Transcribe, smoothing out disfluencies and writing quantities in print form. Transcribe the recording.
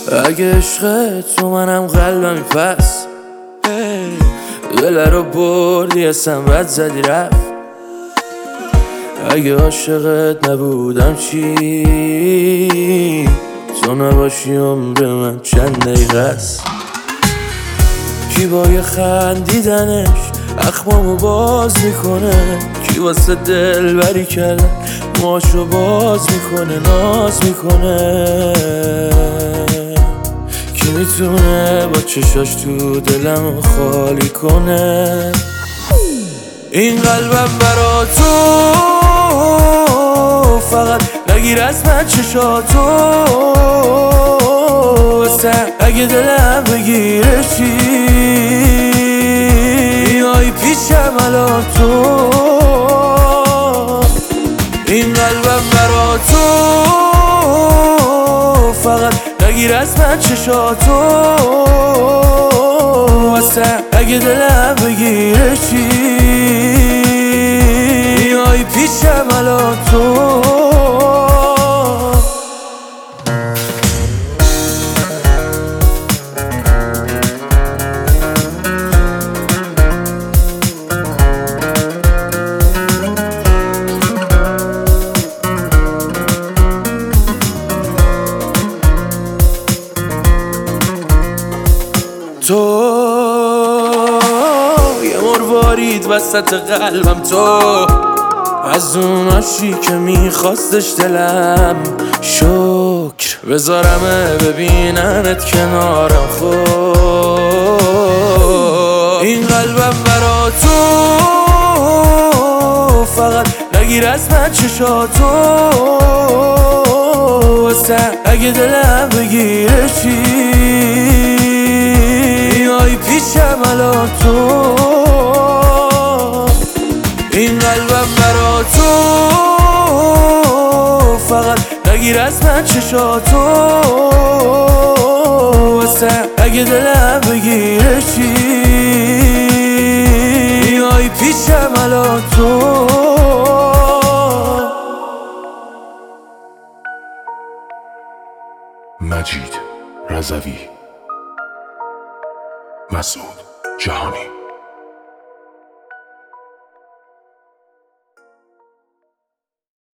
اگه عشق تو منم قلبمی پس دل رو بردی اصلا بد زدی رفت. اگه عاشقت نبودم چی؟ تو نباشی عمر من چند دقیقه است. کی با یه خندیدنش اخمامو باز میکنه، کی واسه دل بری کردن ماشو باز میکنه ناز میکنه. کی میتونه با چشاش تو دلم خالی کنه؟ این قلبم برا تو فقط نگیر از من چشاتو، اگه دلم بگیره چی؟ میای پیشم الان تو. این قلبم برا تو فقط نگیر از من چشاتو، اگه دلم بگیره چی؟ میای پیشم الان تو. تو یه مروارید وسط قلبم، تو از اوناشی که میخواستش دلم. شکر بذارمه ببیننت کنارم. خب این قلبم برا تو فقط نگیر از من چشاتو، اگه دلم بگیره چی؟ میای پیشم الان تو. این قلبم برا تو فقط نگیر از من چشاتو، اگه دلم بگیره چی؟ میای پیشم الان تو. مجید رضوی، مسعود جهانی.